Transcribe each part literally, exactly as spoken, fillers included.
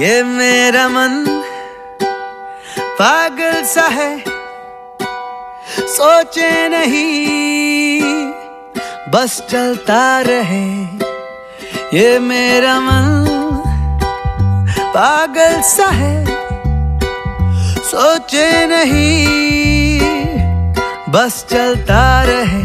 ये मेरा मन पागल सा है, सोचे नहीं बस चलता रहे। ये मेरा मन पागल सा है, सोचे नहीं बस चलता रहे।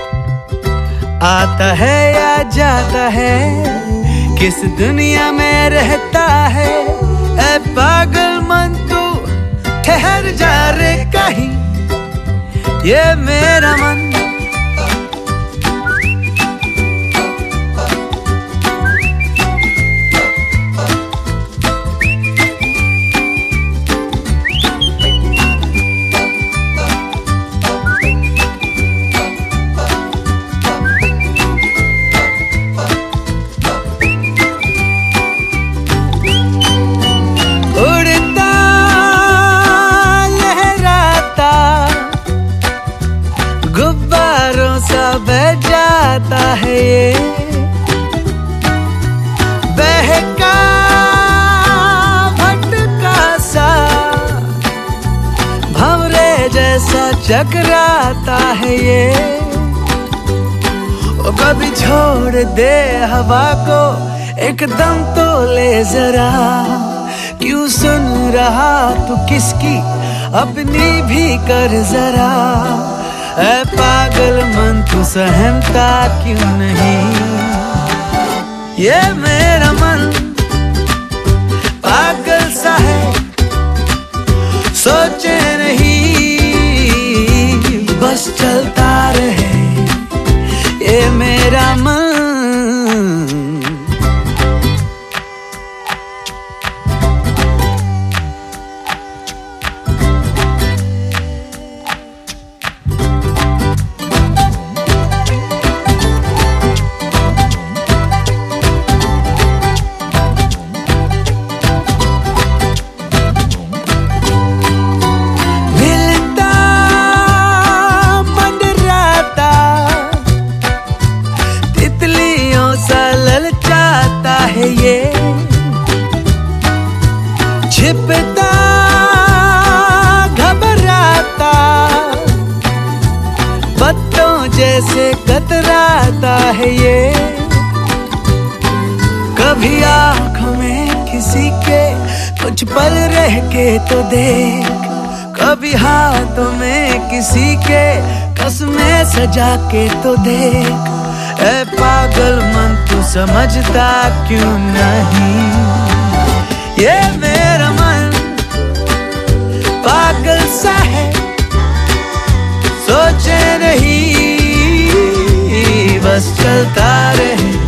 आता है या जाता है, किस दुनिया में रहता है। ऐ पागल मन तू ठहर जा रे कहीं, ये मेरा मन गुब्बारों सा बह जाता है। ये बहका भटका सा भंवरे जैसा चकराता है। ये ओ कभी छोड़ दे हवा को, एकदम तो ले जरा। क्यों सुन रहा तू किसकी, अपनी भी कर जरा। ऐ पागल मन तू सहमता क्यों नहीं। ये मेरा मन पागल सा है, सोचे नहीं बस चलता रहे। ये मेरा मन है। ये छिपता घबराता पत्तों जैसे कतराता है। ये कभी आँखों में किसी के कुछ पल रह के तो देख, कभी हाथों में किसी के कसमें सजा के तो देख। ऐ पागल मन तू समझता क्यों नहीं। ये मेरा मन पागल सा है, सोचे नहीं बस चलता रहे।